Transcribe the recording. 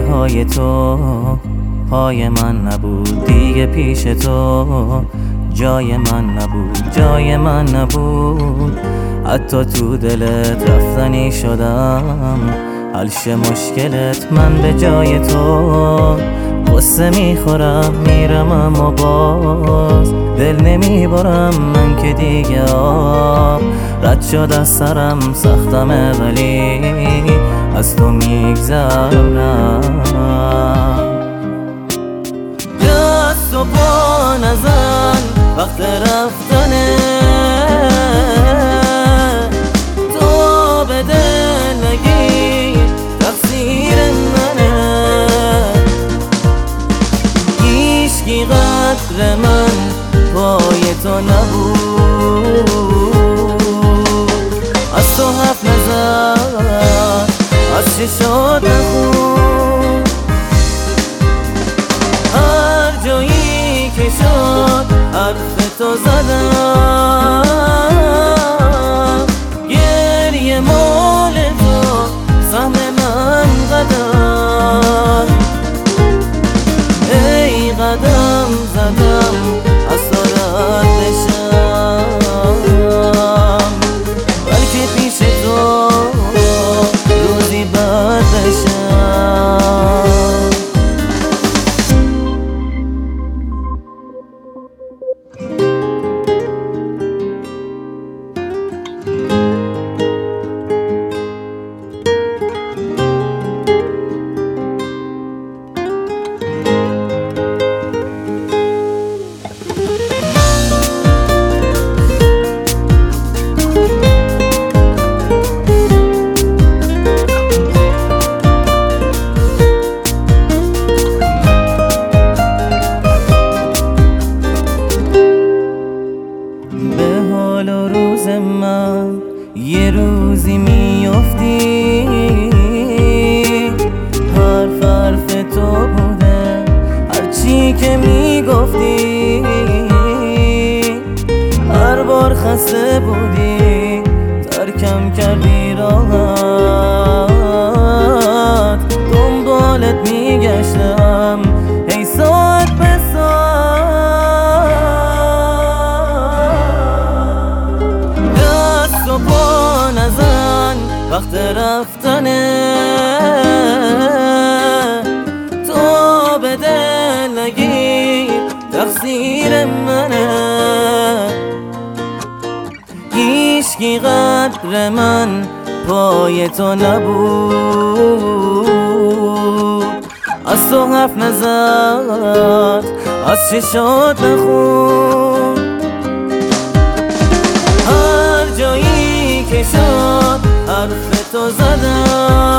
های تو پای من نبود دیگه، پیش تو جای من نبود، جای من نبود. حتی تو دلت رفتنی شدم، حل شه مشکلت من به جای تو. قصه میخورم میرم اما باز دل نمیبرم من که دیگه آب رد شد از سرم، سختمه ولی از تو میگذرم. دست و پا نزن وقت رفتنه، تو به دل نگیر تقصیر منه. هیچکی قدر من پای تو نبود، از تو حرف نزد از چشات نخون. هر جایی که شد حرف تو زدم، گریه مال تو سهم من قدم. ای قدم زدم از تو رد بشم، بلکه پیش تو روزی بد بشم. من یه روزی میافتی، حرف تو بوده هرچی که میگفتی. هر بار خسته بودی ترکم کردی راحت، دنبالت میگشتم ای ساعت به پا نزن وقت رفتنه، تو به دل نگیر تقصیر منه. هیچکی قدر من پای تو نبود، از تو حرف نزد از چشات نخون. جایی که شد حرف تو زدم،